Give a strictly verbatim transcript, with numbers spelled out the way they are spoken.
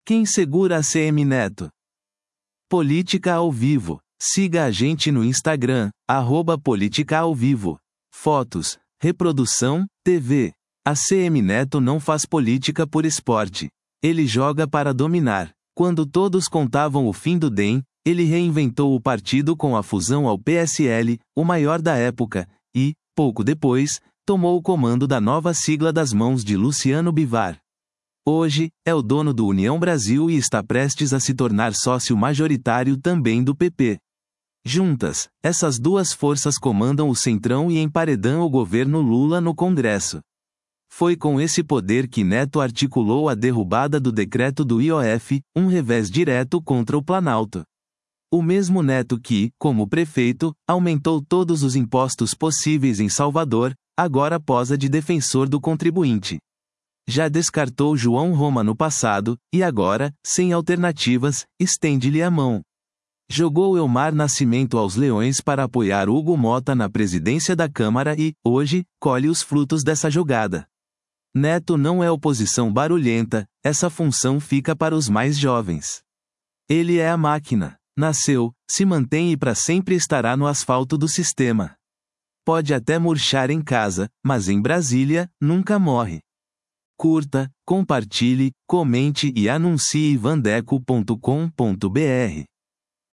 Quem segura a C M Neto? Política ao vivo. Siga a gente no Instagram, arroba Política ao vivo. Fotos, reprodução, T V. A C M Neto não faz política por esporte. Ele joga para dominar. Quando todos contavam o fim do D E M, ele reinventou o partido com a fusão ao P S L, o maior da época, e, pouco depois, tomou o comando da nova sigla das mãos de Luciano Bivar. Hoje, é o dono do União Brasil e está prestes a se tornar sócio majoritário também do P P. Juntas, essas duas forças comandam o Centrão e emparedam o governo Lula no Congresso. Foi com esse poder que Neto articulou a derrubada do decreto do I O F, um revés direto contra o Planalto. O mesmo Neto que, como prefeito, aumentou todos os impostos possíveis em Salvador, agora posa de defensor do contribuinte. Já descartou João Roma no passado, e agora, sem alternativas, estende-lhe a mão. Jogou Elmar Nascimento aos leões para apoiar Hugo Mota na presidência da Câmara e, hoje, colhe os frutos dessa jogada. Neto não é oposição barulhenta, essa função fica para os mais jovens. Ele é a máquina. Nasceu, se mantém e para sempre estará no asfalto do sistema. Pode até murchar em casa, mas em Brasília, nunca morre. Curta, compartilhe, comente e anuncie vandeco ponto com ponto br.